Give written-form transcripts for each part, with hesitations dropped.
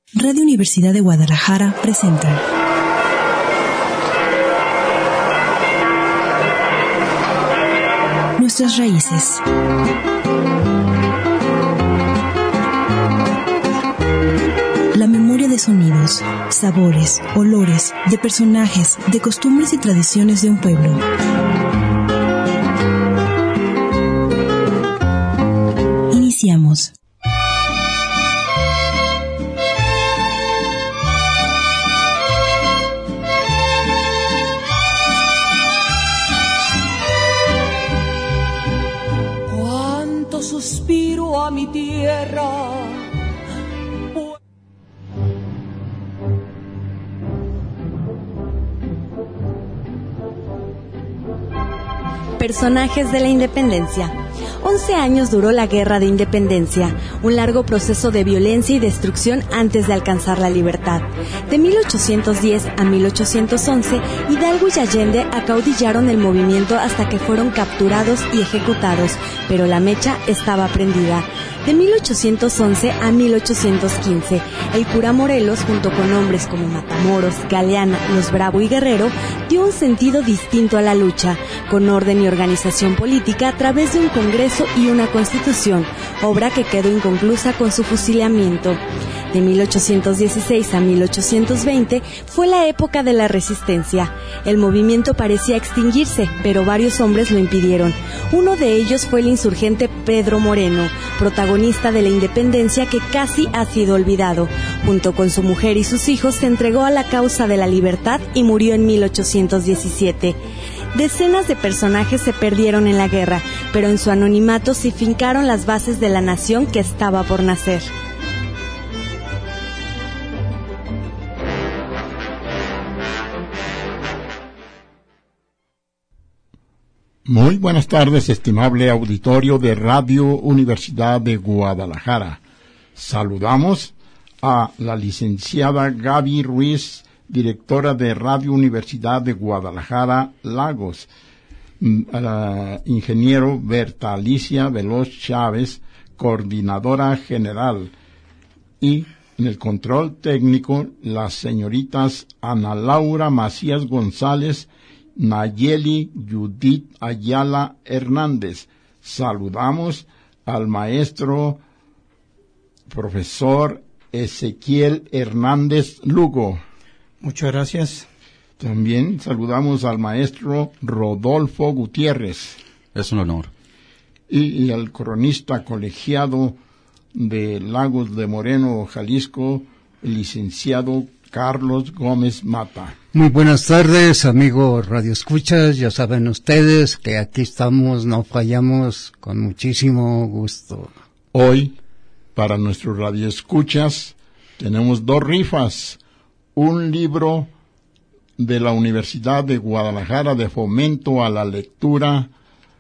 Radio Universidad de Guadalajara presenta Nuestras raíces. La memoria de sonidos, sabores, olores, de personajes, de costumbres y tradiciones de un pueblo. Iniciamos. Cuánto suspiro a mi tierra. Personajes de la independencia. 11 años duró la Guerra de Independencia, un largo proceso de violencia y destrucción antes de alcanzar la libertad. De 1810 a 1811, Hidalgo y Allende acaudillaron el movimiento hasta que fueron capturados y ejecutados, pero la mecha estaba prendida. De 1811 a 1815, el cura Morelos, junto con hombres como Matamoros, Galeana, Los Bravo y Guerrero, dio un sentido distinto a la lucha, con orden y organización política a través de un congreso y una constitución, obra que quedó inconclusa con su fusilamiento. De 1816 a 1820 fue la época de la resistencia. El movimiento parecía extinguirse, pero varios hombres lo impidieron. Uno de ellos fue el insurgente Pedro Moreno, protagonista de la independencia que casi ha sido olvidado. Junto con su mujer y sus hijos se entregó a la causa de la libertad y murió en 1817. Decenas de personajes se perdieron en la guerra, pero en su anonimato se fincaron las bases de la nación que estaba por nacer. Muy buenas tardes, estimable auditorio de Radio Universidad de Guadalajara. Saludamos a la licenciada Gaby Ruiz, directora de Radio Universidad de Guadalajara, Lagos, a la ingeniero Berta Alicia Veloz Chávez, coordinadora general, y en el control técnico las señoritas Ana Laura Macías González, Nayeli Judith Ayala Hernández. Saludamos al maestro profesor Ezequiel Hernández Lugo. Muchas gracias. También saludamos al maestro Rodolfo Gutiérrez. Es un honor. Y al cronista colegiado de Lagos de Moreno, Jalisco, el licenciado Carlos Gómez Mata. Muy buenas tardes, amigos radioescuchas. Ya saben ustedes que aquí estamos, no fallamos, con muchísimo gusto. Hoy, para nuestros radioescuchas, tenemos dos rifas. Un libro de la Universidad de Guadalajara de fomento a la lectura,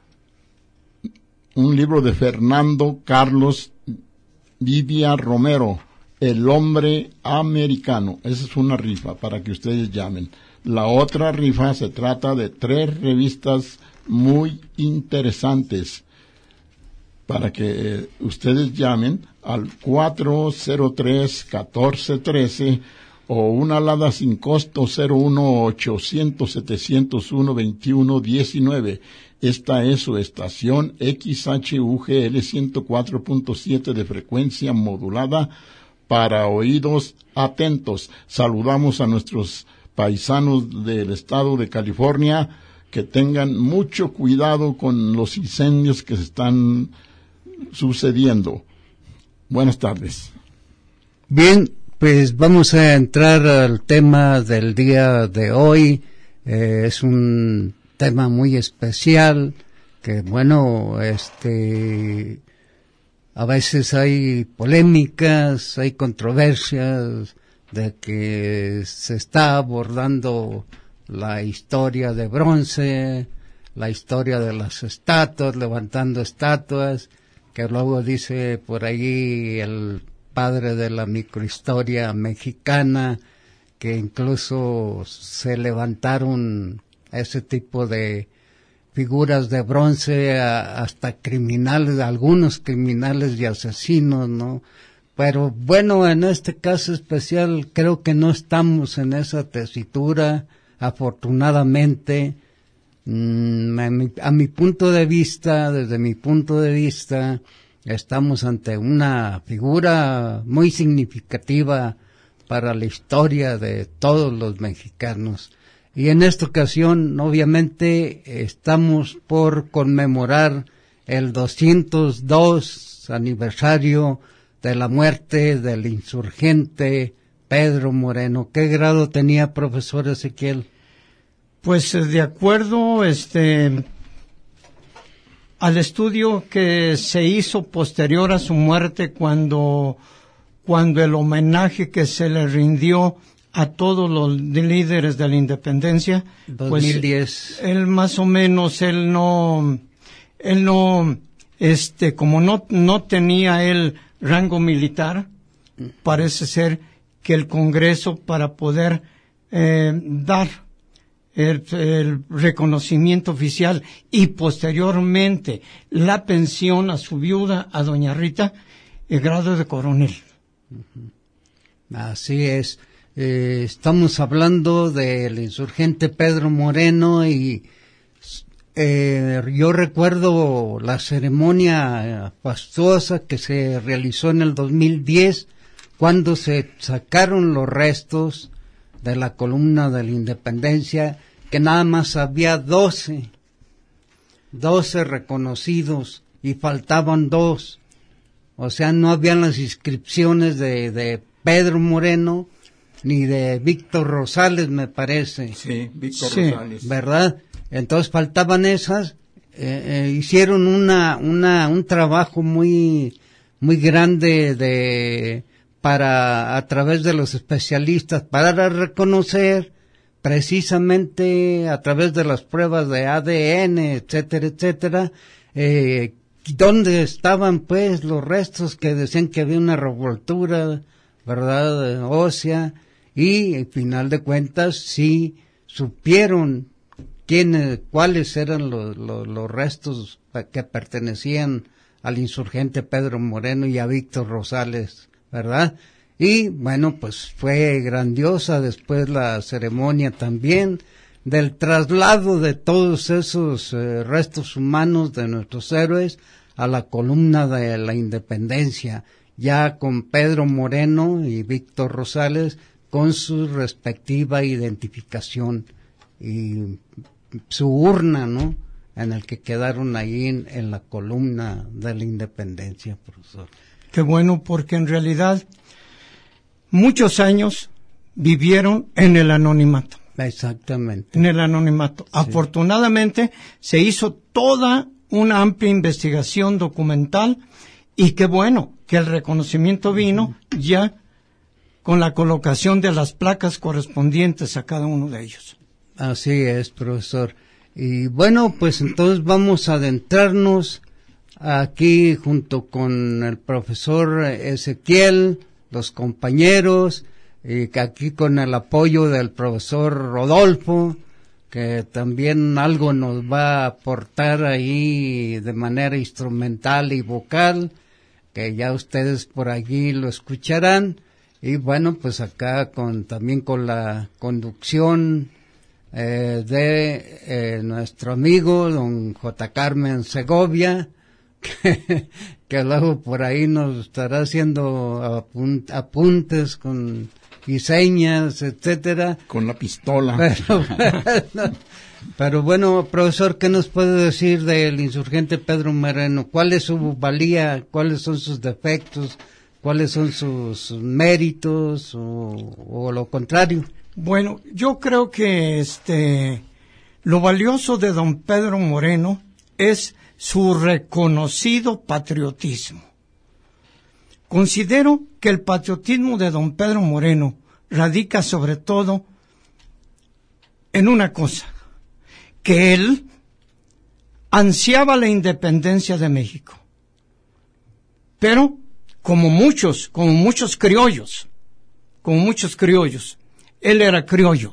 un libro de Fernando Carlos Vivia Romero, El hombre americano. Esa es una rifa para que ustedes llamen. La otra rifa se trata de 3 revistas muy interesantes para que ustedes llamen al 403-1413 o una alada sin costo 01800-701-2119. Esta es su estación XHUGL 104.7 de frecuencia modulada para oídos atentos. Saludamos a nuestros paisanos del estado de California, que tengan mucho cuidado con los incendios que se están sucediendo. Buenas tardes. Bien, pues vamos a entrar al tema del día de hoy. Es un tema muy especial que, bueno, a veces hay polémicas, hay controversias de que se está abordando la historia de bronce, la historia de las estatuas, levantando estatuas, que luego dice por ahí el padre de la microhistoria mexicana que incluso se levantaron ese tipo de figuras de bronce hasta criminales, algunos criminales y asesinos, ¿no? Pero bueno, en este caso especial creo que no estamos en esa tesitura, afortunadamente. A mi punto de vista, desde mi punto de vista, estamos ante una figura muy significativa para la historia de todos los mexicanos. Y en esta ocasión, obviamente, estamos por conmemorar el 202 aniversario de la muerte del insurgente Pedro Moreno. ¿Qué grado tenía, profesor Ezequiel? Pues de acuerdo al estudio que se hizo posterior a su muerte, cuando el homenaje que se le rindió a todos los líderes de la independencia, 2010. Pues él más o menos, como no tenía él rango militar, parece ser que el Congreso, para poder dar el reconocimiento oficial y posteriormente la pensión a su viuda, a doña Rita, el grado de coronel. Así es. Estamos hablando del insurgente Pedro Moreno y yo recuerdo la ceremonia fastuosa que se realizó en el 2010 cuando se sacaron los restos de la columna de la Independencia, que nada más había 12 reconocidos y faltaban 2. O sea, no habían las inscripciones de Pedro Moreno ni de Víctor Rosales, me parece. Sí, Víctor Rosales. ¿Verdad? Entonces faltaban esas. Hicieron un trabajo muy grande a través de los especialistas para reconocer precisamente a través de las pruebas de ADN, etcétera, dónde estaban pues los restos que decían que había una revoltura, ¿verdad?, ósea, y al final de cuentas sí supieron cuáles eran los restos que pertenecían al insurgente Pedro Moreno y a Víctor Rosales, ¿verdad? Y bueno, pues fue grandiosa después la ceremonia también del traslado de todos esos restos humanos de nuestros héroes a la columna de la Independencia, ya con Pedro Moreno y Víctor Rosales con su respectiva identificación y su urna, ¿no?, en el que quedaron ahí en la columna de la Independencia, profesor. Qué bueno, porque en realidad muchos años vivieron en el anonimato. Exactamente. En el anonimato. Sí. Afortunadamente se hizo toda una amplia investigación documental y qué bueno que el reconocimiento vino ya con la colocación de las placas correspondientes a cada uno de ellos. Así es, profesor. Y bueno, pues entonces vamos a adentrarnos aquí junto con el profesor Ezequiel, los compañeros, y aquí con el apoyo del profesor Rodolfo, que también algo nos va a aportar ahí de manera instrumental y vocal, que ya ustedes por allí lo escucharán. Y bueno, pues acá también con la conducción de nuestro amigo don J. Carmen Segovia, que luego por ahí nos estará haciendo apuntes y señas, etcétera. Con la pistola. Pero bueno, profesor, ¿qué nos puede decir del insurgente Pedro Moreno? ¿Cuál es su valía? ¿Cuáles son sus defectos? ¿Cuáles son sus méritos? ¿O lo contrario? Bueno, yo creo que lo valioso de don Pedro Moreno es su reconocido patriotismo. Considero que el patriotismo de don Pedro Moreno radica sobre todo en una cosa, que él ansiaba la independencia de México, pero como muchos criollos, él era criollo.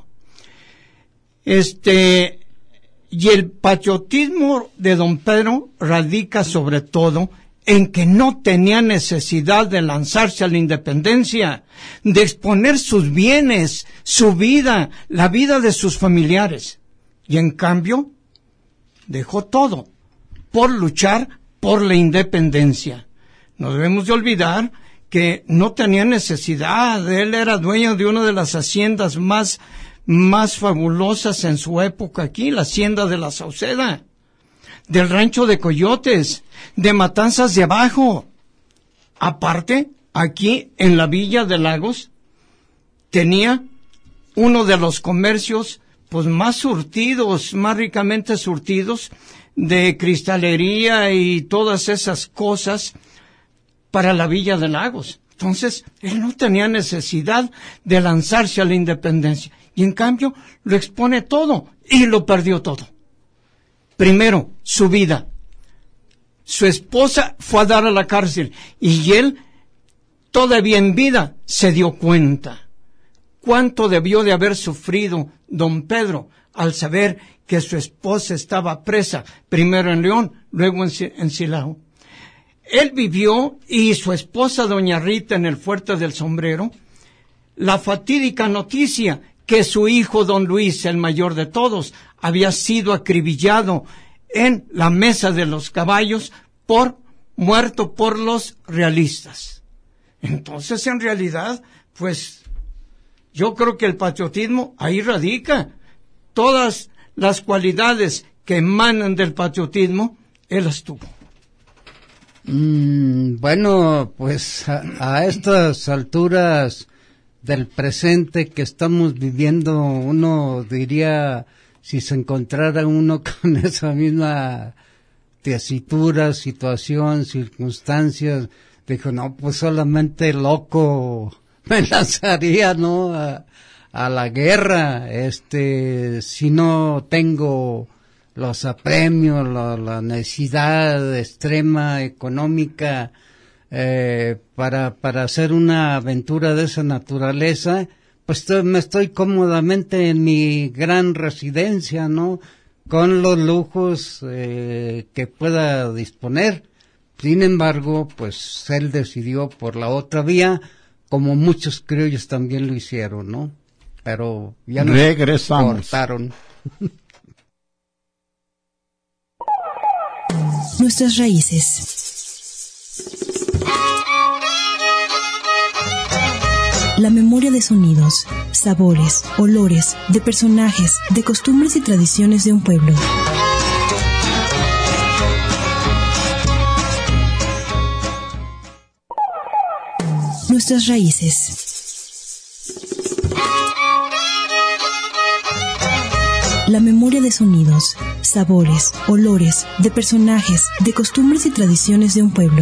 Y el patriotismo de don Pedro radica sobre todo en que no tenía necesidad de lanzarse a la independencia, de exponer sus bienes, su vida, la vida de sus familiares. Y en cambio, dejó todo por luchar por la independencia. No debemos de olvidar que no tenía necesidad. Él era dueño de una de las haciendas más fabulosas en su época aquí, la hacienda de la Sauceda, del rancho de Coyotes, de Matanzas de Abajo. Aparte, aquí en la Villa de Lagos, tenía uno de los comercios pues más surtidos, más ricamente surtidos, de cristalería y todas esas cosas para la Villa de Lagos. Entonces, él no tenía necesidad de lanzarse a la independencia. Y en cambio, lo expone todo y lo perdió todo. Primero, su vida. Su esposa fue a dar a la cárcel y él, todavía en vida, se dio cuenta. ¿Cuánto debió de haber sufrido don Pedro al saber que su esposa estaba presa, primero en León, luego en Silao? Él vivió, y su esposa doña Rita, en el Fuerte del Sombrero, la fatídica noticia que su hijo don Luis, el mayor de todos, había sido acribillado en la Mesa de los Caballos muerto por los realistas. Entonces, en realidad, pues, yo creo que el patriotismo ahí radica. Todas las cualidades que emanan del patriotismo, él las tuvo. Bueno, pues a estas alturas del presente que estamos viviendo, uno diría, si se encontrara uno con esa misma tesitura, situación, circunstancias, dijo, no, pues solamente loco me lanzaría, ¿no?, a la guerra, si no tengo los apremios, la necesidad extrema económica para hacer una aventura de esa naturaleza, pues me estoy cómodamente en mi gran residencia, ¿no?, con los lujos que pueda disponer. Sin embargo, pues él decidió por la otra vía, como muchos criollos también lo hicieron, ¿no? Pero ya nos cortaron. Nuestras raíces. La memoria de sonidos, sabores, olores, de personajes, de costumbres y tradiciones de un pueblo. Nuestras raíces. La memoria de sonidos, sabores, olores, de personajes, de costumbres y tradiciones de un pueblo.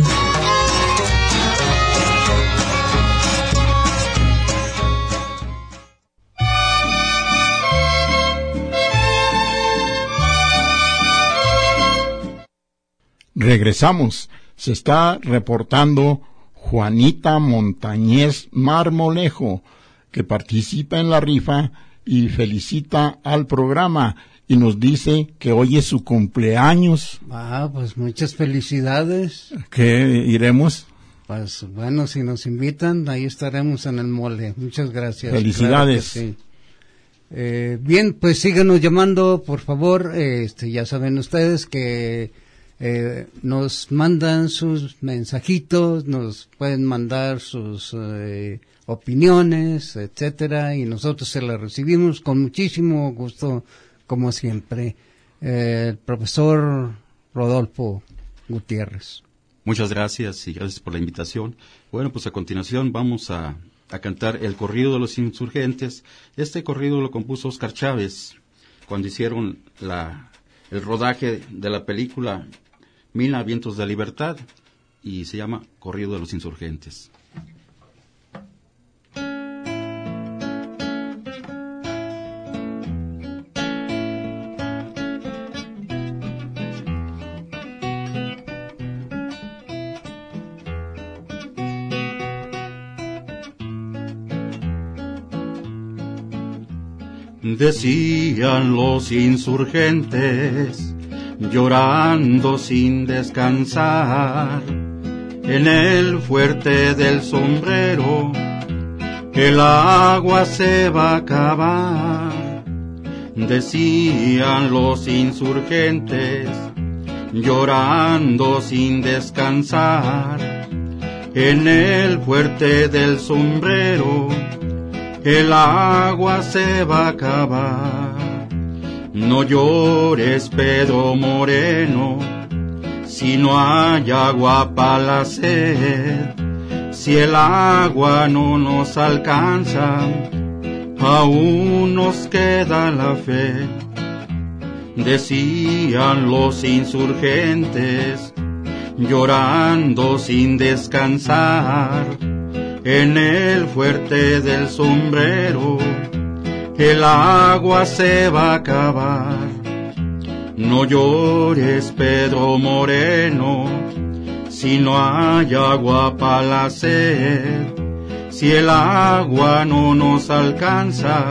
Regresamos. Se está reportando Juanita Montañez Marmolejo, que participa en la rifa y felicita al programa y nos dice que hoy es su cumpleaños. Pues muchas felicidades. ¿Qué iremos? Pues bueno, si nos invitan, ahí estaremos en el mole. Muchas gracias. Felicidades. Claro que sí. Bien, pues síganos llamando, por favor. Ya saben ustedes que nos mandan sus mensajitos, nos pueden mandar sus opiniones, etcétera, y nosotros se las recibimos con muchísimo gusto, como siempre. El profesor Rodolfo Gutiérrez. Muchas gracias y gracias por la invitación. Bueno, pues a continuación vamos a cantar el corrido de los insurgentes. Este corrido lo compuso Óscar Chávez cuando hicieron el rodaje de la película 1000 vientos de libertad, y se llama Corrido de los Insurgentes. Decían los insurgentes, llorando sin descansar, en el fuerte del sombrero, el agua se va a acabar, decían los insurgentes, llorando sin descansar. En el fuerte del sombrero, el agua se va a acabar. No llores, Pedro Moreno, si no hay agua para la sed. Si el agua no nos alcanza, aún nos queda la fe. Decían los insurgentes, llorando sin descansar. En el fuerte del sombrero, el agua se va a acabar. No llores, Pedro Moreno, si no hay agua para la sed. Si el agua no nos alcanza,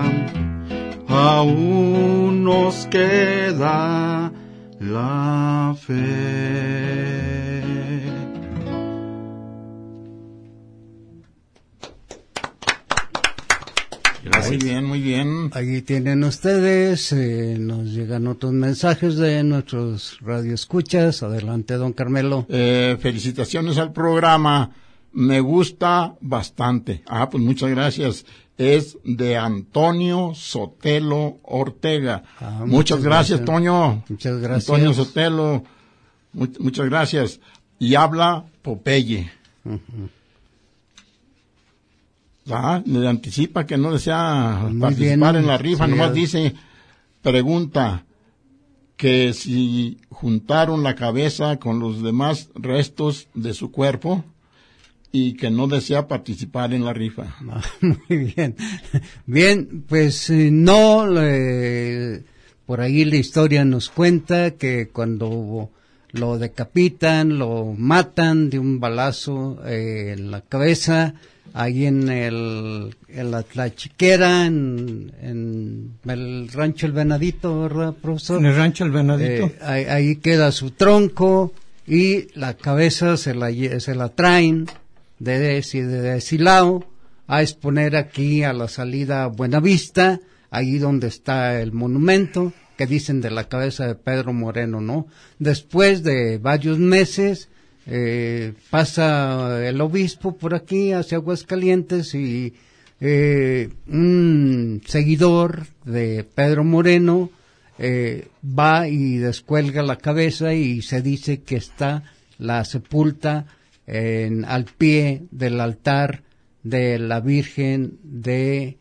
aún nos queda la fe. Gracias. Muy bien, muy bien. Ahí tienen ustedes, nos llegan otros mensajes de nuestros radioescuchas. Adelante, don Carmelo. Felicitaciones al programa, me gusta bastante. Pues muchas gracias. Es de Antonio Sotelo Ortega. Muchas gracias, Toño. Muchas gracias. Antonio Sotelo, muchas gracias. Y habla Popeye. Uh-huh. Le anticipa que no desea participar en la rifa, nomás dice, pregunta que si juntaron la cabeza con los demás restos de su cuerpo y que no desea participar en la rifa. Muy bien. Bien, pues no, por ahí la historia nos cuenta que cuando lo decapitan, lo matan de un balazo en la cabeza, ahí en la Tlachiquera, en el rancho El Venadito, ¿verdad, profesor? En el rancho El Venadito. Ahí queda su tronco y la cabeza se la traen de Silao a exponer aquí a la salida Buenavista, ahí donde está el monumento que dicen de la cabeza de Pedro Moreno, ¿no? Después de varios meses, pasa el obispo por aquí hacia Aguascalientes y un seguidor de Pedro Moreno va y descuelga la cabeza y se dice que la sepulta al pie del altar de la Virgen de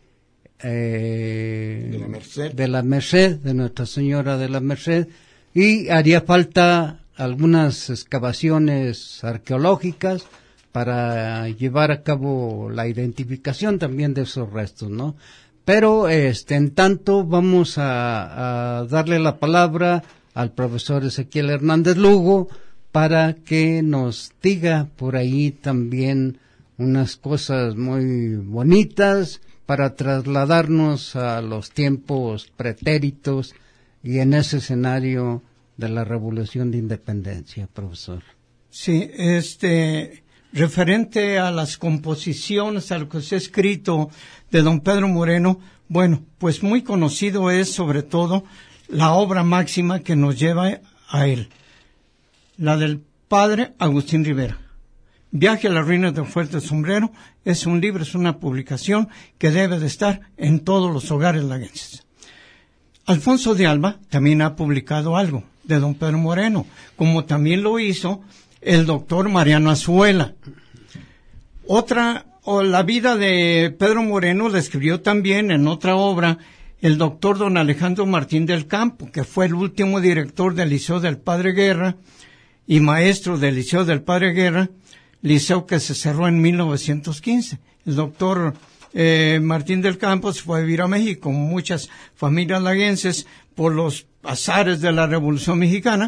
la Merced, de Nuestra Señora de la Merced, y haría falta algunas excavaciones arqueológicas para llevar a cabo la identificación también de esos restos, ¿no? Pero en tanto vamos a darle la palabra al profesor Ezequiel Hernández Lugo para que nos diga por ahí también unas cosas muy bonitas para trasladarnos a los tiempos pretéritos y en ese escenario de la Revolución de Independencia, profesor. Sí, referente a las composiciones, a lo que se ha escrito de don Pedro Moreno, bueno, pues muy conocido es sobre todo la obra máxima que nos lleva a él, la del padre Agustín Rivera. Viaje a las ruinas del Fuerte Sombrero es un libro, es una publicación que debe de estar en todos los hogares laguenses. Alfonso de Alba también ha publicado algo de don Pedro Moreno, como también lo hizo el doctor Mariano Azuela. La vida de Pedro Moreno la escribió también en otra obra el doctor don Alejandro Martín del Campo, que fue el último director del Liceo del Padre Guerra y maestro del Liceo del Padre Guerra, liceo que se cerró en 1915. El doctor Martín del Campo se fue a vivir a México con muchas familias laguenses por los azares de la Revolución Mexicana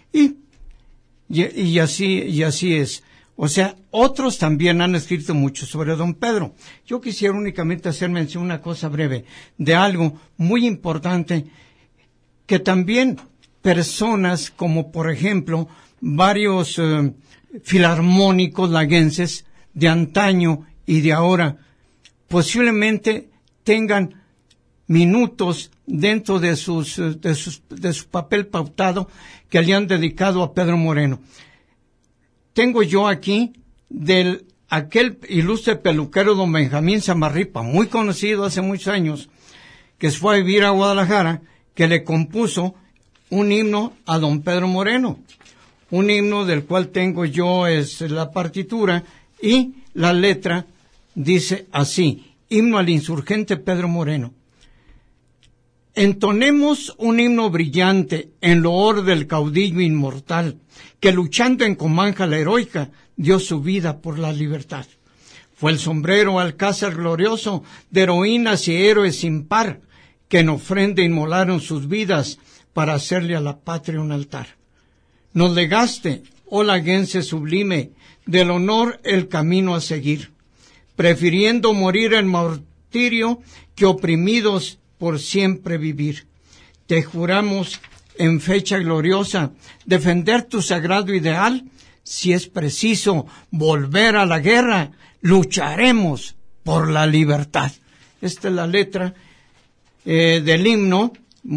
y así es. O sea, otros también han escrito mucho sobre don Pedro. Yo quisiera únicamente hacer mención una cosa breve de algo muy importante que también personas como por ejemplo varios filarmónicos laguenses de antaño y de ahora posiblemente tengan minutos dentro de su papel pautado que le han dedicado a Pedro Moreno. Tengo yo aquí aquel ilustre peluquero don Benjamín Samarripa, muy conocido hace muchos años, que se fue a vivir a Guadalajara, que le compuso un himno a don Pedro Moreno, un himno del cual tengo yo la partitura, y la letra dice así: himno al insurgente Pedro Moreno. Entonemos un himno brillante en loor del caudillo inmortal, que luchando en Comanja la heroica, dio su vida por la libertad. Fue el sombrero alcázar glorioso de heroínas y héroes sin par, que en ofrenda inmolaron sus vidas para hacerle a la patria un altar. Nos legaste, oh laguense sublime, del honor el camino a seguir, prefiriendo morir en martirio que oprimidos por siempre vivir. Te juramos en fecha gloriosa defender tu sagrado ideal. Si es preciso volver a la guerra, lucharemos por la libertad. Esta es la letra del himno,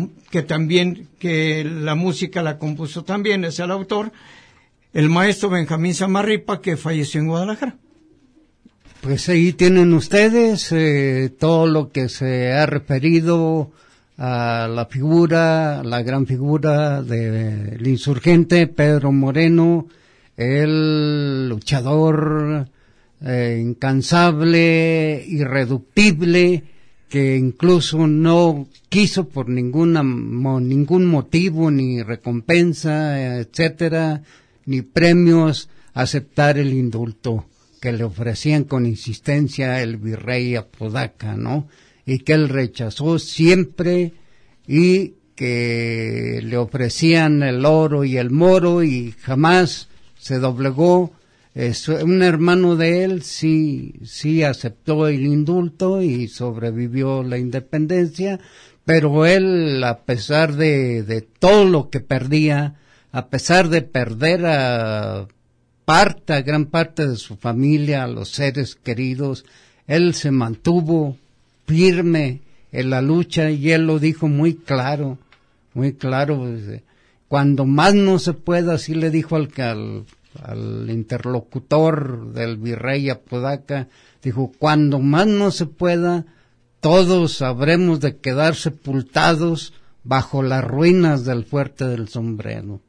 que la música la compuso también, es el autor, el maestro Benjamín Samarripa, que falleció en Guadalajara. Pues ahí tienen ustedes todo lo que se ha referido a la gran figura del insurgente Pedro Moreno, el luchador incansable, irreductible, que incluso no quiso por ningún motivo, ni recompensa, etcétera, ni premios, aceptar el indulto que le ofrecían con insistencia el virrey Apodaca, ¿no? Y que él rechazó siempre, y que le ofrecían el oro y el moro y jamás se doblegó. Un hermano de él sí aceptó el indulto y sobrevivió la independencia, pero él, a pesar de todo lo que perdía, a pesar de perder a gran parte de su familia, a los seres queridos, él se mantuvo firme en la lucha, y él lo dijo muy claro, cuando más no se pueda, así le dijo al interlocutor del virrey Apodaca, dijo: cuando más no se pueda, todos habremos de quedar sepultados bajo las ruinas del fuerte del Sombrero.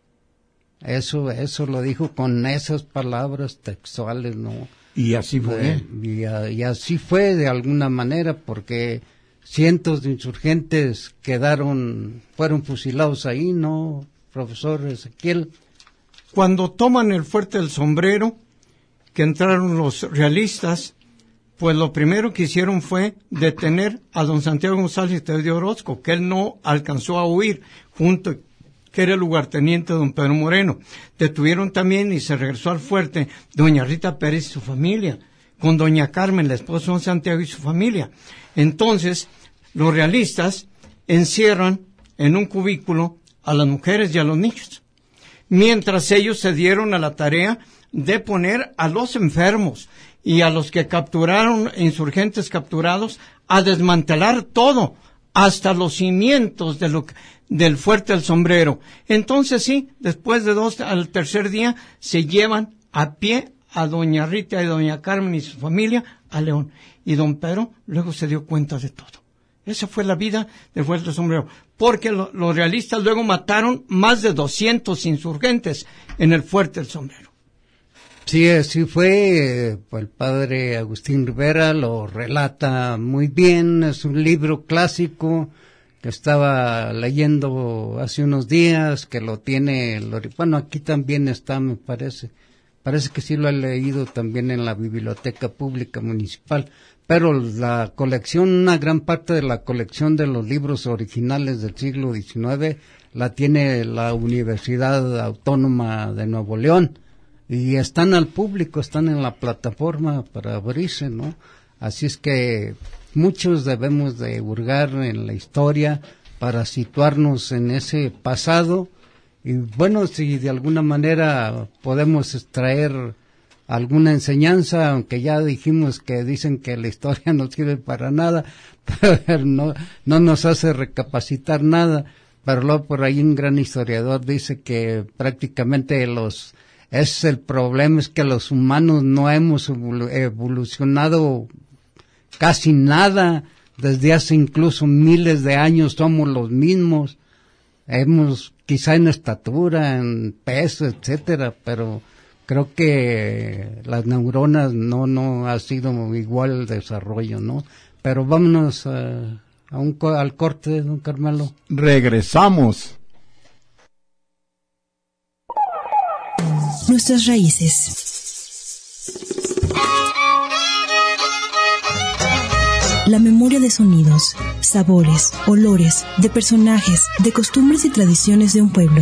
Eso lo dijo con esas palabras textuales, ¿no? Y así fue. Y así fue de alguna manera, porque cientos de insurgentes fueron fusilados ahí, ¿no, profesor Ezequiel? Cuando toman el fuerte del Sombrero, que entraron los realistas, pues lo primero que hicieron fue detener a don Santiago González de Orozco, que él no alcanzó a huir, que era el lugarteniente don Pedro Moreno. Detuvieron también, y se regresó al fuerte, doña Rita Pérez y su familia, con doña Carmen, la esposa de don Santiago, y su familia. Entonces, los realistas encierran en un cubículo a las mujeres y a los niños, mientras ellos se dieron a la tarea de poner a los enfermos y a los que capturaron, insurgentes capturados, a desmantelar todo, hasta los cimientos del fuerte del Sombrero. Entonces sí, después de al tercer día, se llevan a pie a doña Rita y doña Carmen y su familia a León. Y don Pedro luego se dio cuenta de todo. Esa fue la vida del fuerte del Sombrero, porque los realistas luego mataron más de 200 insurgentes en el fuerte del Sombrero. Sí, así fue. El padre Agustín Rivera lo relata muy bien. Es un libro clásico que estaba leyendo hace unos días, que lo tiene, bueno, aquí también está, me parece que sí lo he leído también en la Biblioteca Pública Municipal, pero la colección, una gran parte de la colección de los libros originales del siglo XIX la tiene la Universidad Autónoma de Nuevo León, y están al público, están en la plataforma para abrirse, ¿no? Así es que muchos debemos de hurgar en la historia para situarnos en ese pasado Y bueno, si de alguna manera podemos extraer alguna enseñanza, aunque ya dijimos que dicen que la historia no sirve para nada, pero no nos hace recapacitar nada. Pero luego por ahí un gran historiador dice que prácticamente el problema es que los humanos no hemos evolucionado casi nada. Desde hace incluso miles de años somos los mismos. Quizá en estatura, en peso, etcétera, pero creo que las neuronas no ha sido igual el desarrollo, ¿no? Pero vámonos al corte, don Carmelo. Regresamos. Nuestras raíces. La memoria de sonidos, sabores, olores, de personajes, de costumbres y tradiciones de un pueblo.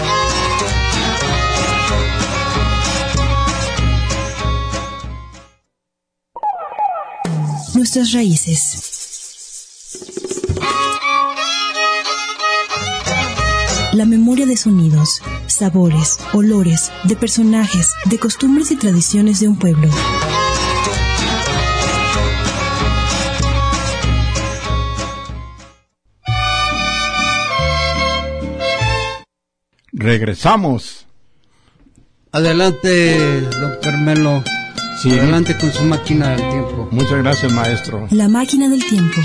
Nuestras raíces. La memoria de sonidos, sabores, olores, de personajes, de costumbres y tradiciones de un pueblo. Regresamos. Adelante, don Carmelo. Sí. Adelante con su máquina del tiempo. Muchas gracias, maestro. La máquina del tiempo.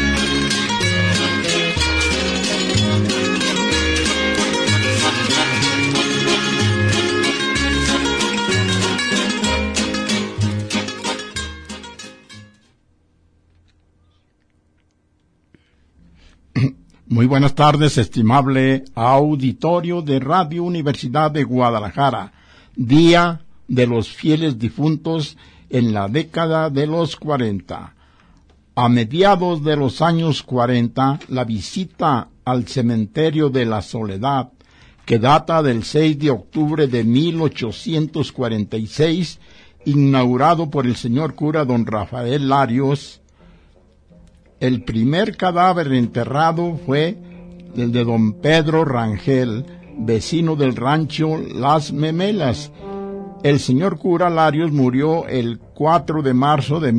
Muy buenas tardes, estimable auditorio de Radio Universidad de Guadalajara. Día de los fieles difuntos en la década de los 40. A mediados de los años 40, la visita al cementerio de la Soledad, que data del 6 de octubre de 1846, inaugurado por el señor cura don Rafael Larios. El primer cadáver enterrado fue el de don Pedro Rangel, vecino del rancho Las Memelas. El señor cura Larios murió el 4 de marzo de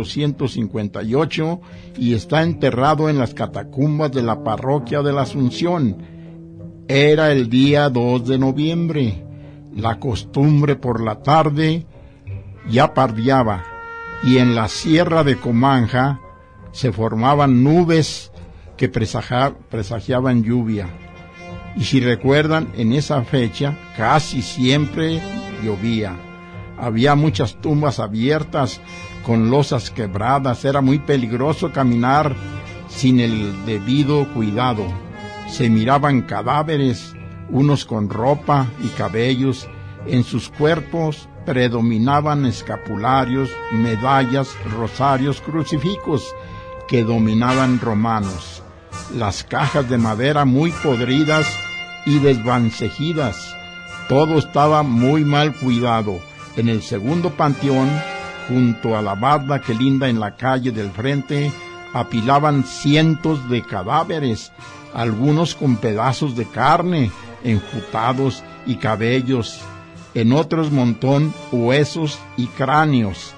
1858 y está enterrado en las catacumbas de la parroquia de la Asunción. Era el día 2 de noviembre. La costumbre por la tarde ya pardeaba y en la sierra de Comanja se formaban nubes que presagiaban lluvia. Y si recuerdan, en esa fecha casi siempre llovía. Había muchas tumbas abiertas con losas quebradas. Era muy peligroso caminar sin el debido cuidado. Se miraban cadáveres, unos con ropa y cabellos. En sus cuerpos predominaban escapularios, medallas, rosarios, crucifijos que dominaban romanos. Las cajas de madera muy podridas y desvanecidas. Todo estaba muy mal cuidado. En el segundo panteón, junto a la barda que linda en la calle del frente, apilaban cientos de cadáveres, algunos con pedazos de carne, enjutados y cabellos. En otros montón, huesos y cráneos.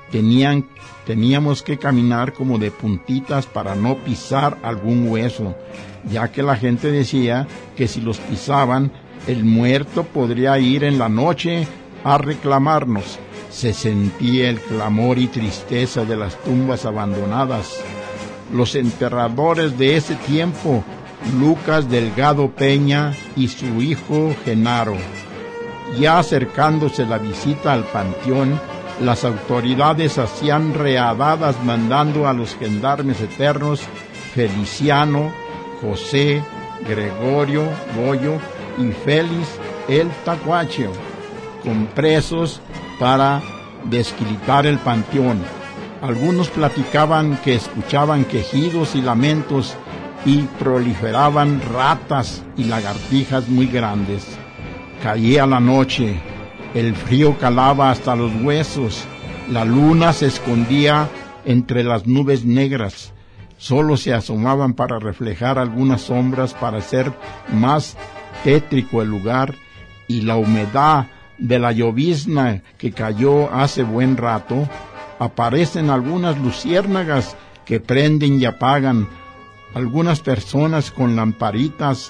Teníamos que caminar como de puntitas para no pisar algún hueso, ya que la gente decía que si los pisaban, el muerto podría ir en la noche a reclamarnos. Se sentía el clamor y tristeza de las tumbas abandonadas. Los enterradores de ese tiempo, Lucas Delgado Peña y su hijo Genaro. Ya acercándose la visita al panteón, las autoridades hacían readadas mandando a los gendarmes eternos Feliciano, José, Gregorio, Goyo y Félix el Tacuacho, con presos para desquilitar el panteón. Algunos platicaban que escuchaban quejidos y lamentos y proliferaban ratas y lagartijas muy grandes. Caía la noche. El frío calaba hasta los huesos. La luna se escondía entre las nubes negras. solo se asomaban para reflejar algunas sombras para hacer más tétrico el lugar, y la humedad de la llovizna que cayó hace buen rato, aparecen algunas luciérnagas que prenden y apagan, algunas personas con lamparitas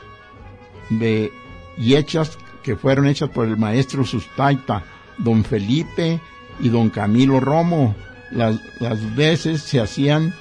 que fueron hechas por el maestro Sustaita, don Felipe y don Camilo Romo. Las voces se hacían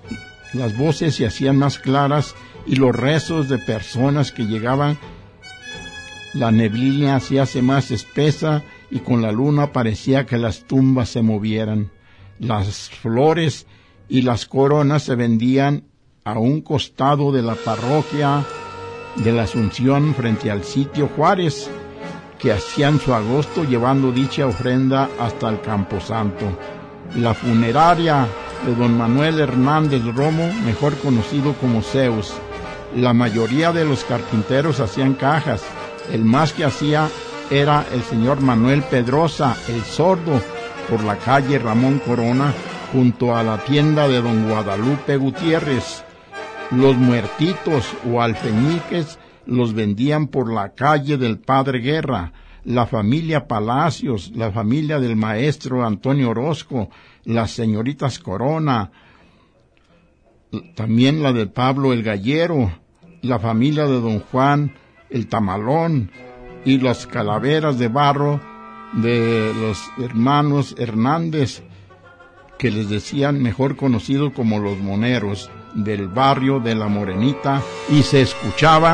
más claras y los rezos de personas que llegaban. La neblina se hace más espesa y con la luna parecía que las tumbas se movieran. Las flores y las coronas se vendían a un costado de la parroquia de la Asunción frente al sitio Juárez, que hacían su agosto llevando dicha ofrenda hasta el Camposanto. La funeraria de don Manuel Hernández Romo, mejor conocido como Zeus. La mayoría de los carpinteros hacían cajas. El más que hacía era el señor Manuel Pedrosa, el sordo, por la calle Ramón Corona, junto a la tienda de don Guadalupe Gutiérrez. Los muertitos o alfeñiques los vendían por la calle del Padre Guerra. La familia Palacios, la familia del maestro Antonio Orozco, las señoritas Corona, también la de Pablo el Gallero, la familia de don Juan el Tamalón y las calaveras de barro de los hermanos Hernández, que les decían mejor conocidos como los moneros, del barrio de La Morenita, y se escuchaba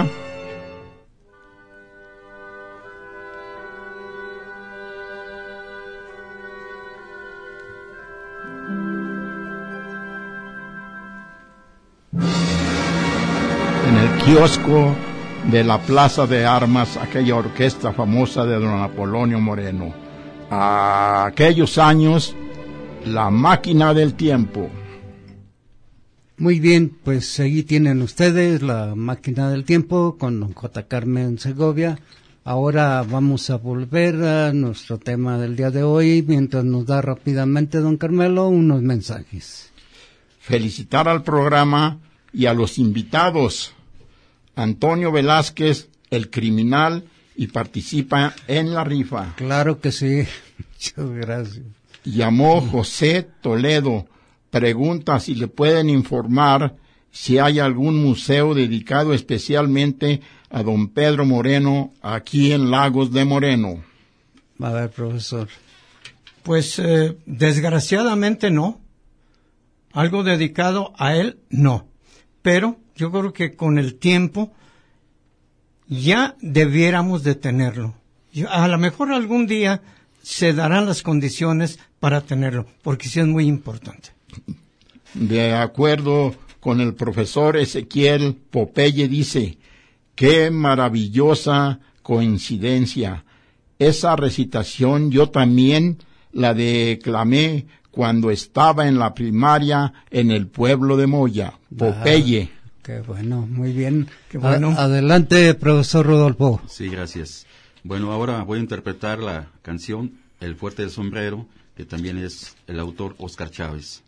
en el kiosco de la Plaza de Armas aquella orquesta famosa de don Apolonio Moreno. A aquellos años, La Máquina del Tiempo. Muy bien, pues ahí tienen ustedes La Máquina del Tiempo con don J. Carmen Segovia. Ahora vamos a volver a nuestro tema del día de hoy, mientras nos da rápidamente don Carmelo unos mensajes. Felicitar al programa y a los invitados. Antonio Velázquez, el criminal, y participa en la rifa. Claro que sí, muchas gracias. Llamó José Toledo, pregunta si le pueden informar si hay algún museo dedicado especialmente a don Pedro Moreno aquí en Lagos de Moreno. A ver, profesor. Pues desgraciadamente no. Algo dedicado a él, no. Pero yo creo que con el tiempo ya debiéramos de tenerlo. A lo mejor algún día se darán las condiciones para tenerlo, porque sí es muy importante. De acuerdo con el profesor Ezequiel Popeye, dice, qué maravillosa coincidencia. Esa recitación yo también la declamé cuando estaba en la primaria en el pueblo de Moya. Popeye. Qué bueno, muy bien. Qué bueno. Adelante, profesor Rodolfo. Sí, gracias. Bueno, ahora voy a interpretar la canción El Fuerte del Sombrero, que también es el autor Óscar Chávez.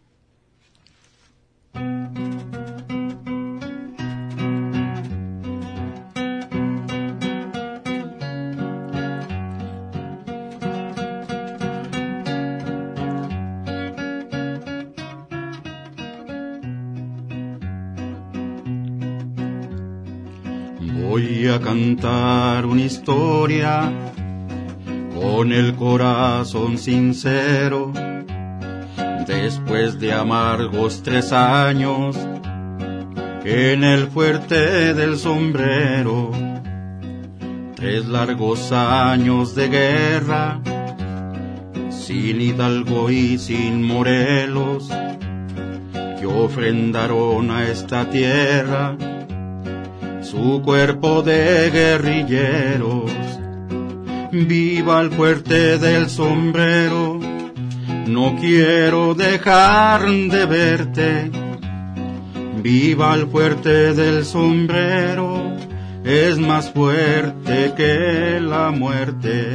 Voy a cantar una historia con el corazón sincero. Después de amargos 3 años en el Fuerte del Sombrero, 3 largos años de guerra, sin Hidalgo y sin Morelos, que ofrendaron a esta tierra su cuerpo de guerrilleros. Viva el Fuerte del Sombrero, no quiero dejar de verte. Viva el Fuerte del Sombrero, es más fuerte que la muerte.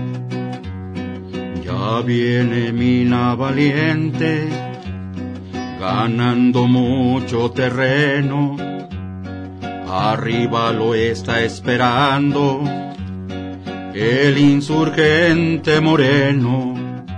Ya viene mina valiente, ganando mucho terreno. Arriba lo está esperando el insurgente Moreno.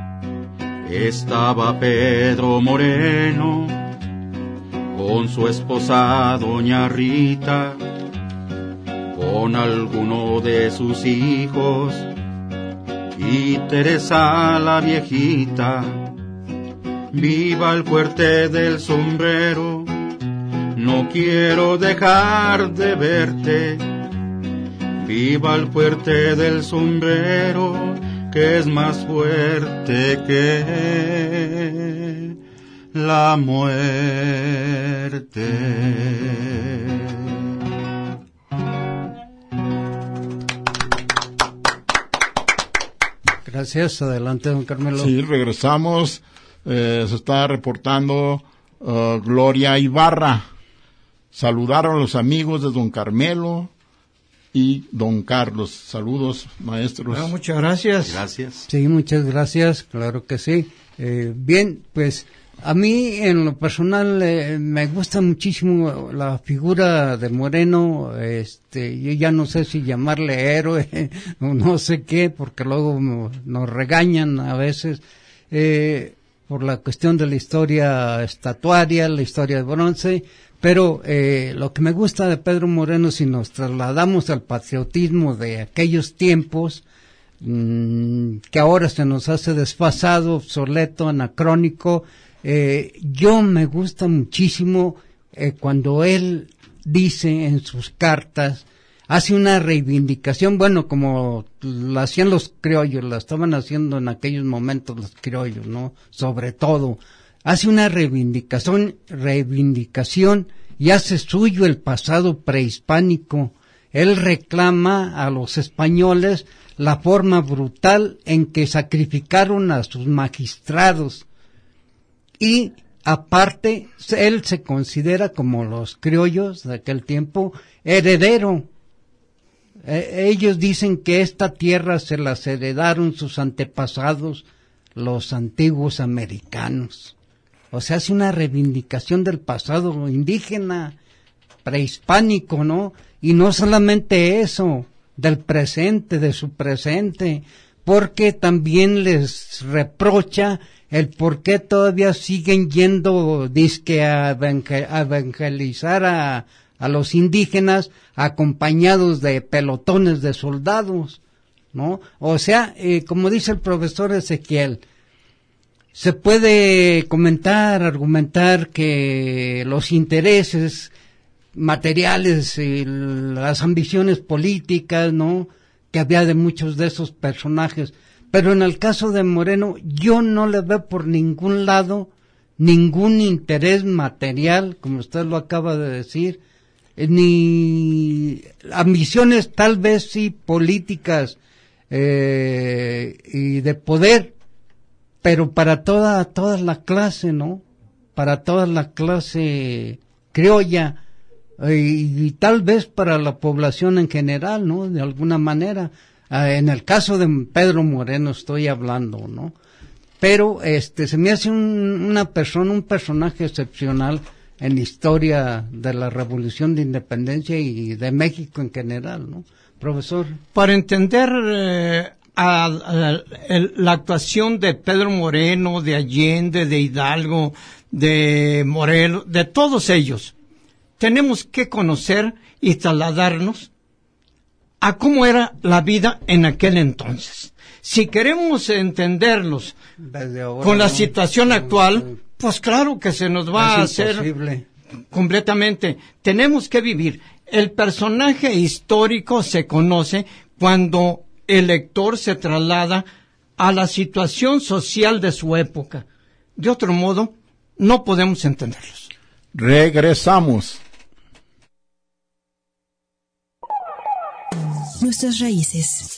Estaba Pedro Moreno con su esposa doña Rita, con alguno de sus hijos y Teresa la viejita. Viva el fuerte del sombrero, no quiero dejar de verte. Viva el fuerte del sombrero, que es más fuerte que la muerte. Gracias, adelante, don Carmelo. Sí, regresamos. Se está reportando Gloria Ibarra. Saludaron a los amigos de don Carmelo y don Carlos. Saludos, maestros. Bueno, muchas gracias. Gracias. Sí, muchas gracias, claro que sí. Bien, pues a mí en lo personal me gusta muchísimo la figura de Moreno. Yo ya no sé si llamarle héroe o no sé qué, porque luego nos regañan a veces por la cuestión de la historia estatuaria, la historia de bronce. Pero lo que me gusta de Pedro Moreno, si nos trasladamos al patriotismo de aquellos tiempos, que ahora se nos hace desfasado, obsoleto, anacrónico, yo me gusta muchísimo cuando él dice en sus cartas, hace una reivindicación, bueno, como la hacían los criollos, la estaban haciendo en aquellos momentos los criollos, ¿no? Sobre todo, hace una reivindicación y hace suyo el pasado prehispánico. Él reclama a los españoles la forma brutal en que sacrificaron a sus magistrados. Y aparte, él se considera, como los criollos de aquel tiempo, heredero. Ellos dicen que esta tierra se las heredaron sus antepasados, los antiguos americanos. O sea, hace una reivindicación del pasado indígena, prehispánico, ¿no? Y no solamente eso, del presente, de su presente, porque también les reprocha el por qué todavía siguen yendo, dizque a evangelizar a los indígenas acompañados de pelotones de soldados, ¿no? O sea, como dice el profesor Ezequiel, se puede comentar, argumentar que los intereses materiales y las ambiciones políticas, ¿no?, que había de muchos de esos personajes, pero en el caso de Moreno yo no le veo por ningún lado ningún interés material, como usted lo acaba de decir, ni ambiciones tal vez sí políticas y de poder, pero para toda la clase, ¿no? Para toda la clase criolla y tal vez para la población en general, ¿no? De alguna manera. En el caso de Pedro Moreno estoy hablando, ¿no? Pero se me hace un personaje excepcional en la historia de la Revolución de Independencia y de México en general, ¿no? Profesor. Para entender la actuación de Pedro Moreno, de Allende, de Hidalgo, de Morelos, de todos ellos, tenemos que conocer y trasladarnos a cómo era la vida en aquel entonces. Si queremos entenderlos con la situación actual, pues claro que se nos va a hacer completamente. Tenemos que vivir. El personaje histórico se conoce cuando el lector se traslada a la situación social de su época. De otro modo, no podemos entenderlos. Regresamos. Nuestras raíces.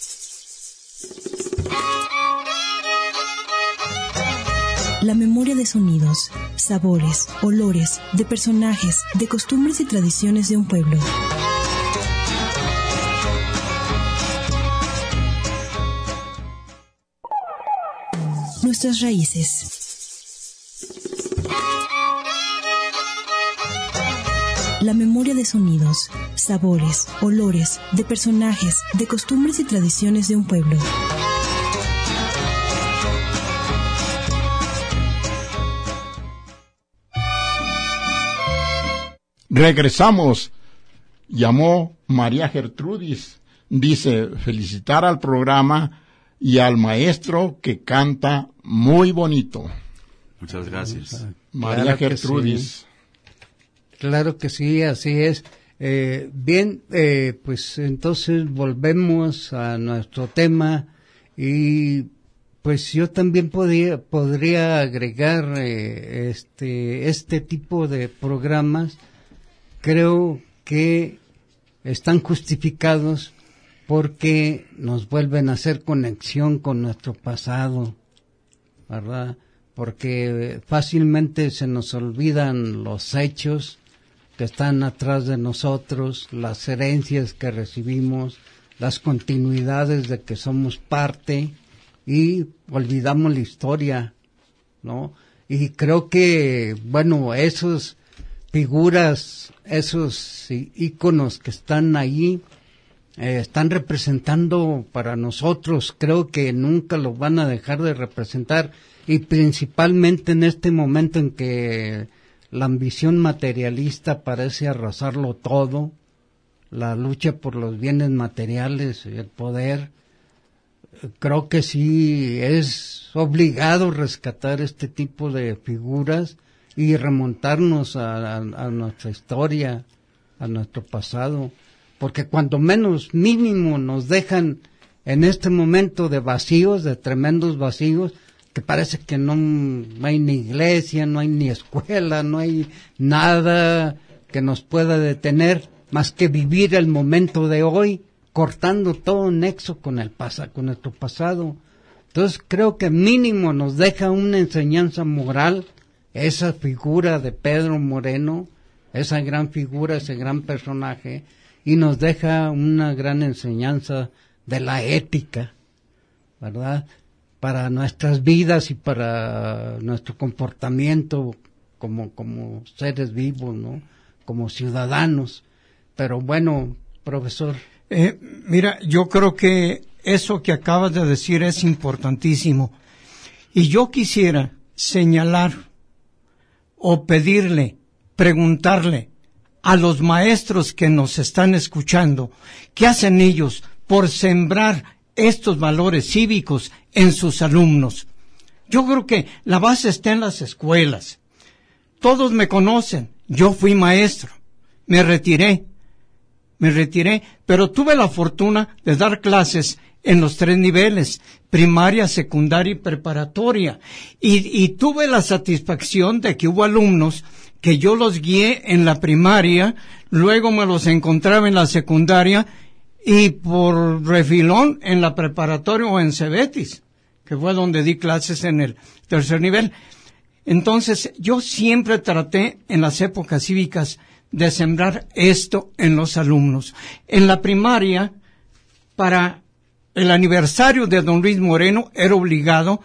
La memoria de sonidos, sabores, olores, de personajes, de costumbres y tradiciones de un pueblo. Nuestras raíces. la memoria de sonidos, sabores, olores, de personajes, de costumbres y tradiciones de un pueblo. Regresamos. Llamó María Gertrudis. Dice, felicitar al programa y al maestro que canta muy bonito. Muchas gracias. María Claro que Gertrudis. sí. Claro que sí, así es. Bien, pues entonces volvemos a nuestro tema y pues yo también podría agregar este tipo de programas. Creo que están justificados porque nos vuelven a hacer conexión con nuestro pasado, ¿verdad? Porque fácilmente se nos olvidan los hechos que están atrás de nosotros, las herencias que recibimos, las continuidades de que somos parte y olvidamos la historia, ¿no? Y creo que, bueno, esos figuras, esos íconos que están ahí, están representando para nosotros, creo que nunca lo van a dejar de representar, y principalmente en este momento en que la ambición materialista parece arrasarlo todo, la lucha por los bienes materiales, el poder, creo que sí es obligado rescatar este tipo de figuras y remontarnos a nuestra historia, a nuestro pasado, porque cuando menos mínimo nos dejan en este momento de vacíos, de tremendos vacíos, que parece que no hay ni iglesia, no hay ni escuela, no hay nada que nos pueda detener más que vivir el momento de hoy, cortando todo nexo con con nuestro pasado. Entonces creo que mínimo nos deja una enseñanza moral esa figura de Pedro Moreno, esa gran figura, ese gran personaje, y nos deja una gran enseñanza de la ética, ¿verdad? Para nuestras vidas y para nuestro comportamiento como seres vivos, ¿no? Como ciudadanos. Pero bueno, profesor. Mira, yo creo que eso que acabas de decir es importantísimo. Y yo quisiera señalar o pedirle, preguntarle a los maestros que nos están escuchando, ¿qué hacen ellos por sembrar estos valores cívicos en sus alumnos? Yo creo que la base está en las escuelas. Todos me conocen, yo fui maestro, me retiré, pero tuve la fortuna de dar clases en los 3 niveles, primaria, secundaria y preparatoria, y tuve la satisfacción de que hubo alumnos que yo los guié en la primaria, luego me los encontraba en la secundaria y por refilón en la preparatoria o en Cebetis, que fue donde di clases en el 3er nivel. Entonces, yo siempre traté en las épocas cívicas de sembrar esto en los alumnos. En la primaria, para el aniversario de don Luis Moreno, era obligado.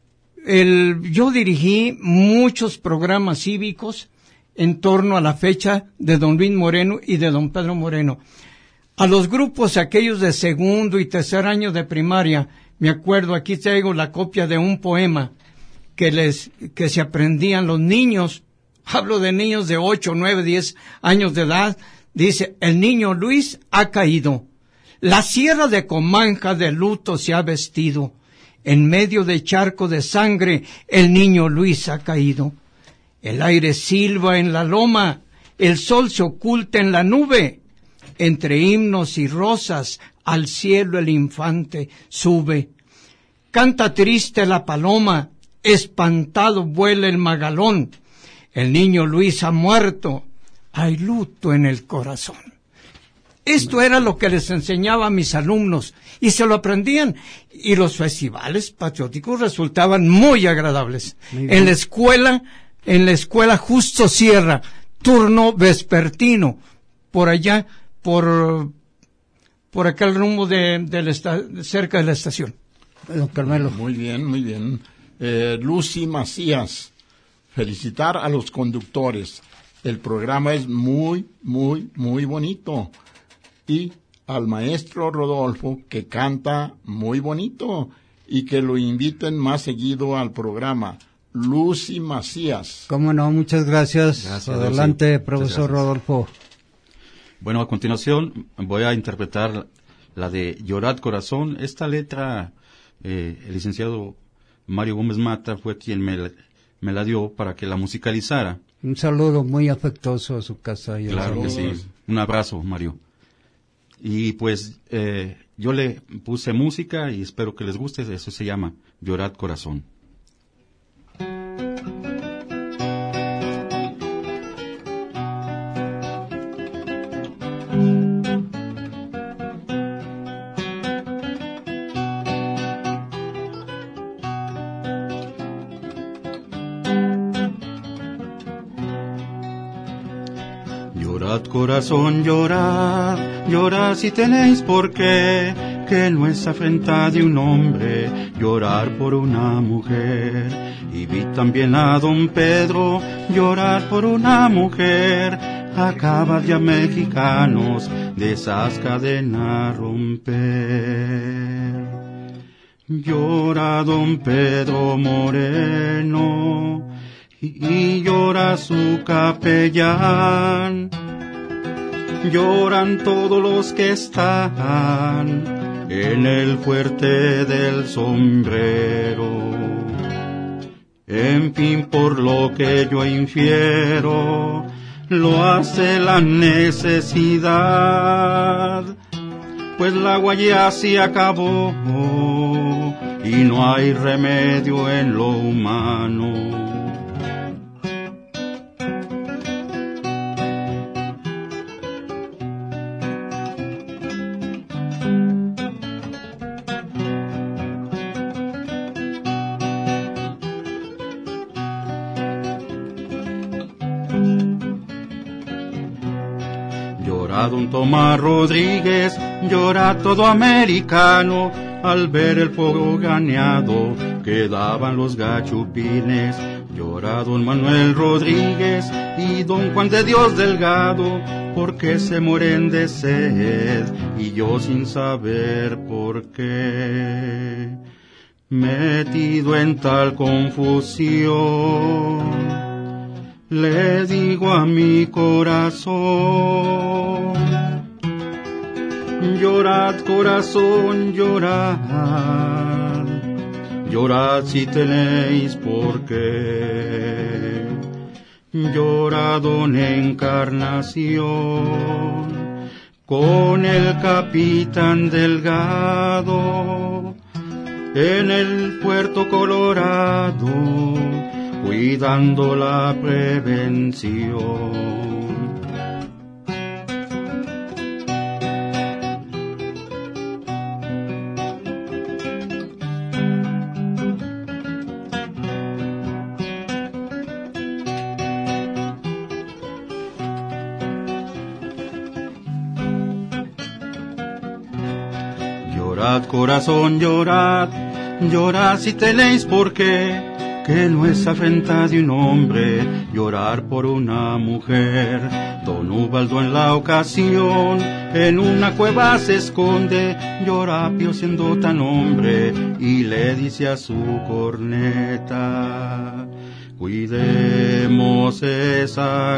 Yo dirigí muchos programas cívicos en torno a la fecha de don Luis Moreno y de don Pedro Moreno. A los grupos aquellos de 2º y 3er año de primaria, me acuerdo, aquí traigo la copia de un poema que se aprendían los niños. Hablo de niños de 8, 9, 10 años de edad. Dice, el niño Luis ha caído. La sierra de Comanja de luto se ha vestido. En medio de charco de sangre, el niño Luis ha caído. El aire silba en la loma, el sol se oculta en la nube. Entre himnos y rosas, al cielo el infante sube. Canta triste la paloma, espantado vuela el magalón. El niño Luis ha muerto, hay luto en el corazón. Esto era lo que les enseñaba a mis alumnos y se lo aprendían. Y los festivales patrióticos resultaban muy agradables. En la escuela Justo Sierra, turno vespertino, por allá, por aquel rumbo cerca de la estación. Don Carmelo. Muy bien. Lucy Macías. Felicitar a los conductores, El programa es muy, muy, muy bonito. Y al maestro Rodolfo, que canta muy bonito, y que lo inviten más seguido al programa. Lucy Macías. Cómo no, muchas gracias. Adelante, Lucy. profesor Rodolfo. Bueno, a continuación voy a interpretar la de Llorad Corazón. Esta letra, el licenciado Mario Gómez Mata fue quien me la dio para que la musicalizara. Un saludo muy afectuoso a su casa. Y claro que sí. Un abrazo, Mario. Y pues yo le puse música y espero que les guste. Eso se llama Llorad Corazón. Llorad corazón, llorad, llorad si tenéis por qué, que no es afrenta de un hombre llorar por una mujer. Y vi también a don Pedro llorar por una mujer, acaba ya mexicanos de esas cadenas romper. Llora don Pedro Moreno, y llora su capellán, lloran todos los que están en el fuerte del sombrero. En fin, por lo que yo infiero, lo hace la necesidad, pues la agua ya se acabó y no hay remedio en lo humano. Llora don Tomás Rodríguez, llora todo americano, al ver el fuego ganeado que daban los gachupines. Llora don Manuel Rodríguez y don Juan de Dios Delgado, porque se mueren de sed y yo sin saber por qué. Metido en tal confusión, le digo a mi corazón, llorad corazón, llorad, llorad si tenéis por qué. Llora don Encarnación con el capitán Delgado en el Puerto Colorado, cuidando la prevención. Llorad corazón, llorad, llorad si tenéis por qué, que no es afrenta de un hombre llorar por una mujer. Don Ubaldo en la ocasión en una cueva se esconde, llora Pío siendo tan hombre y le dice a su corneta: cuidemos esa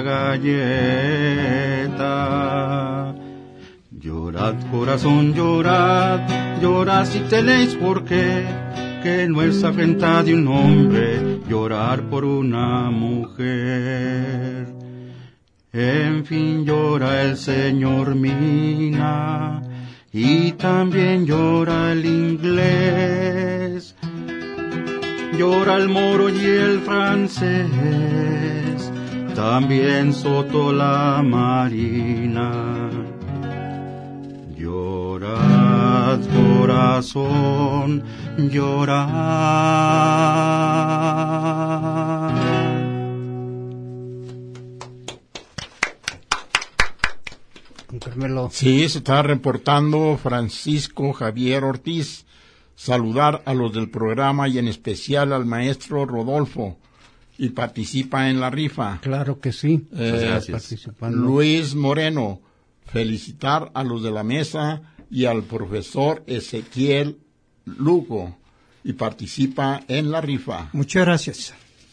galleta. Llorad corazón, llorad, llorad si tenéis por qué, que no es afrenta de un hombre llorar por una mujer. En fin, llora el señor Mina y también llora el inglés, llora el moro y el francés, también Soto la Marina. Llorad corazón, llorad. Sí, se está reportando Francisco Javier Ortiz. Saludar a los del programa y en especial al maestro Rodolfo. y participa en la rifa. Claro que sí. Gracias. Participando. Luis Moreno, felicitar a los de la mesa y al profesor Ezequiel Lugo y participa en la rifa. Muchas gracias.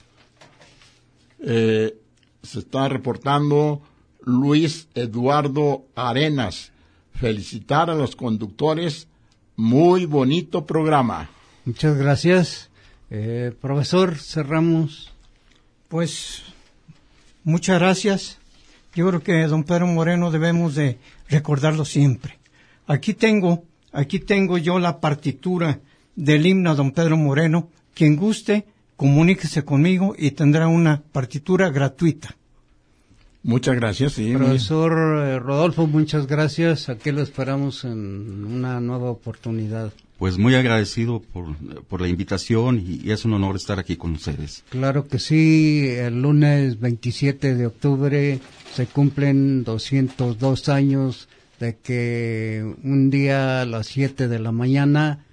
Se está reportando Luis Eduardo Arenas, felicitar a los conductores, muy bonito programa. Muchas gracias. Profesor, cerramos. Pues, muchas gracias. Yo creo que don Pedro Moreno debemos de recordarlo siempre. Aquí tengo yo la partitura del himno a don Pedro Moreno. Quien guste, comuníquese conmigo y tendrá una partitura gratuita. Muchas gracias, sí. Profesor Rodolfo, muchas gracias. Aquí lo esperamos en una nueva oportunidad. Pues muy agradecido por la invitación y es un honor estar aquí con ustedes. Claro que sí, el lunes 27 de octubre se cumplen 202 años de que un día a las 7 de la mañana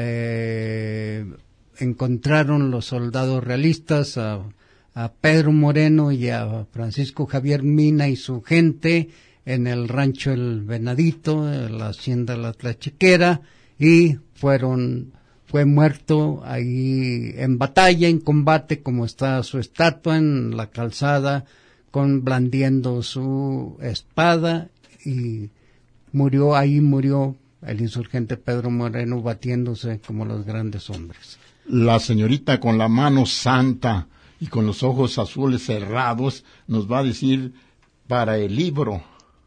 encontraron los soldados realistas a Pedro Moreno y a Francisco Javier Mina y su gente en el rancho El Venadito, en la hacienda La Tlachiquera, y fue muerto ahí en batalla, en combate, como está su estatua en la calzada, blandiendo su espada, y murió el insurgente Pedro Moreno batiéndose como los grandes hombres. La señorita con la mano santa y con los ojos azules cerrados nos va a decir para el libro.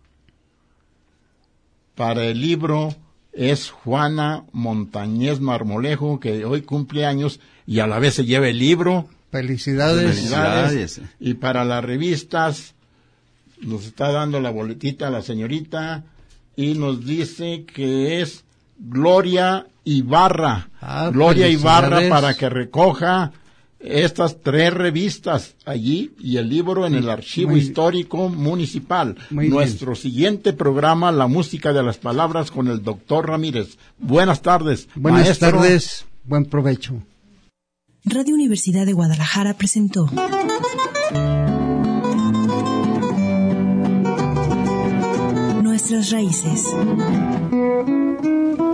Para el libro es Juana Montañez Marmolejo, que hoy cumple años y a la vez se lleva el libro. Felicidades. Y para las revistas nos está dando la boletita la señorita y nos dice que es Gloria Ibarra. Gloria Ibarra, para que recoja estas 3 revistas allí y el libro en el Archivo Histórico Municipal. Nuestro siguiente programa, La Música de las Palabras, con el doctor Ramírez. Buenas tardes. Buenas maestro. tardes, buen provecho. Radio Universidad de Guadalajara presentó Nuestras Raíces.